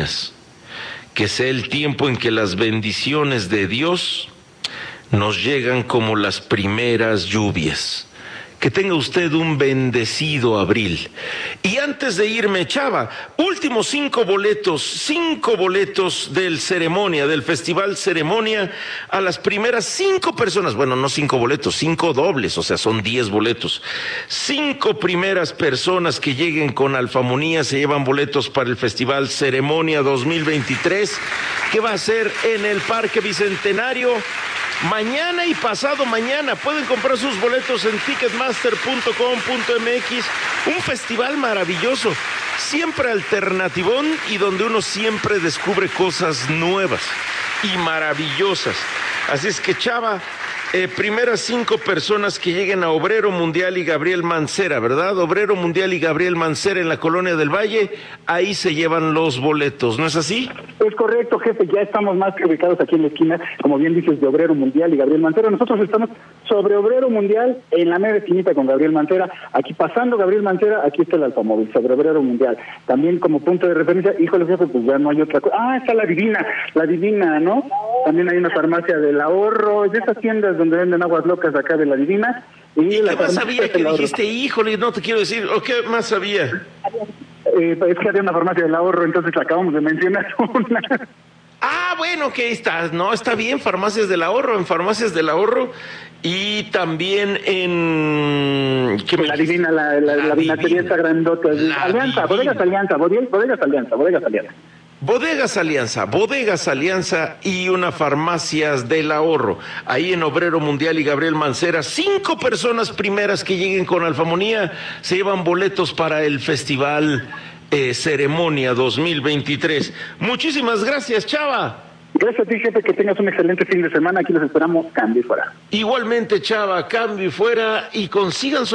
oportunas, que sea el tiempo en que las bendiciones de Dios nos llegan como las primeras lluvias. Que tenga usted un bendecido abril. Y antes de irme, Chava, últimos 5 boletos del Ceremonia, del Festival Ceremonia, a las primeras 5 personas, bueno, no 5 boletos, 5 dobles, o sea, son 10 boletos. 5 primeras personas que lleguen con Alfamonía se llevan boletos para el Festival Ceremonia 2023, que va a ser en el Parque Bicentenario. Mañana y pasado mañana pueden comprar sus boletos en ticketmaster.com.mx. Un festival maravilloso, siempre alternativón y donde uno siempre descubre cosas nuevas y maravillosas. Así es que, Chava, primeras 5 personas que lleguen a Obrero Mundial y Gabriel Mancera, ¿verdad? Obrero Mundial y Gabriel Mancera en la Colonia del Valle, ahí se llevan los boletos, ¿no es así? Es correcto, jefe, ya estamos más que ubicados aquí en la esquina, como bien dices, de Obrero Mundial y Gabriel Mancera. Nosotros estamos sobre Obrero Mundial, en la mera esquinita con Gabriel Mancera. Aquí pasando Gabriel Mancera, aquí está el Alfamóvil, sobre Obrero Mundial. También como punto de referencia, híjole, jefe, pues ya no hay otra cosa. Ah, está la Divina, ¿no? También hay una farmacia del ahorro, de esas tiendas donde venden aguas locas acá de la Divina. ¿Y qué más sabía que dijiste, híjole, no te quiero decir, o qué más sabía? Es que había una farmacia del ahorro, entonces acabamos de mencionar una. Ah, bueno, que está, no, está bien, farmacias del ahorro, en farmacias del ahorro y también en... La Divina, la vinatería está grandota. Alianza, Bodegas Alianza. Bodegas Alianza y una farmacias del ahorro, ahí en Obrero Mundial y Gabriel Mancera. 5 personas primeras que lleguen con Alfamonía se llevan boletos para el Festival Ceremonia 2023. Muchísimas gracias, Chava. Gracias a ti, jefe, que tengas un excelente fin de semana. Aquí los esperamos, cambio y fuera. Igualmente, Chava, cambio y fuera y consigan su